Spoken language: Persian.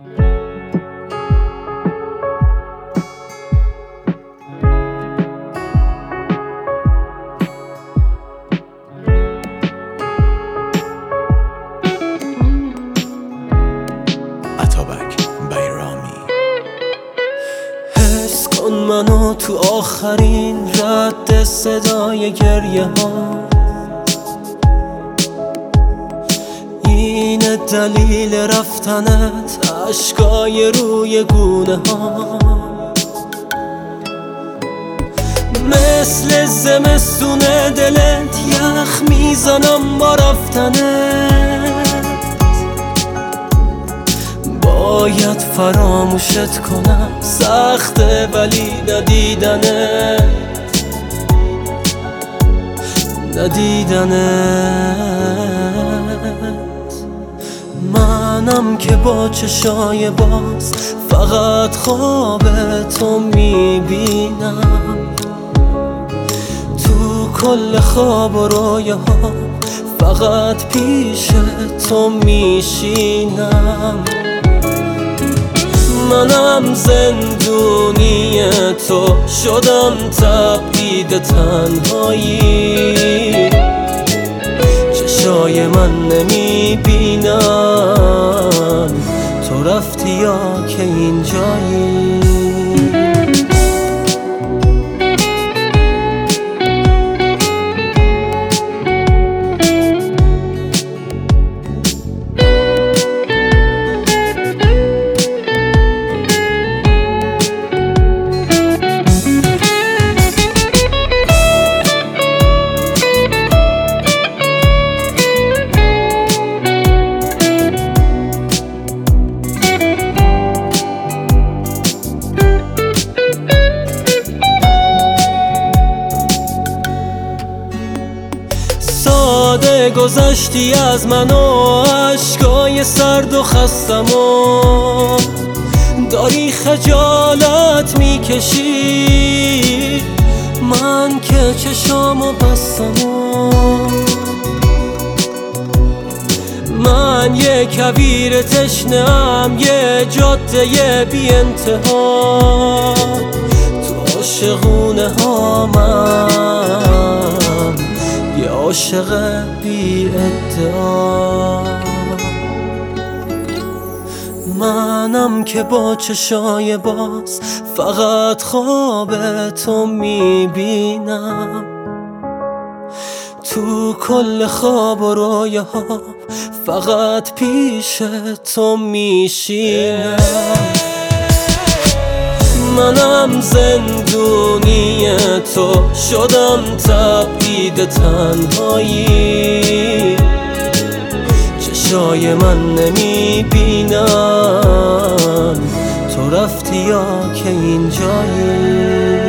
حس کن منو تو آخرین رد صدای گریه ها، اینه دلیل رفتنت، اشکای روی گونه ها. مثل زمستون دلت یخ میزنم با رفتنت، باید فراموشت کنم، سخته ولی ندیدنت منم که با چشای باز فقط خواب تو میبینم، تو کل خواب و رویاها فقط پیش تو میشینم. منم زندونی تو شدم، تبعید تنهایی، چشای من نمیبینن تو رفتی یا که اینجایی. ساده گذشتی از من و اشکای سرد و خستم و داری خجالت میکشی، من که چشامو بستم و من یه کویر تشنه‌ام، یه جاده بی انتها، تو عاشقونه ها من یه عاشق بی ادعا. منم که با چشای باز فقط خواب تو میبینم، تو کل خواب و رویاها فقط پیش تو میشینم. منم زندونی تو شدم، تبعید تنهایی، چشای من نمیبینن تو رفتی یا که اینجایی.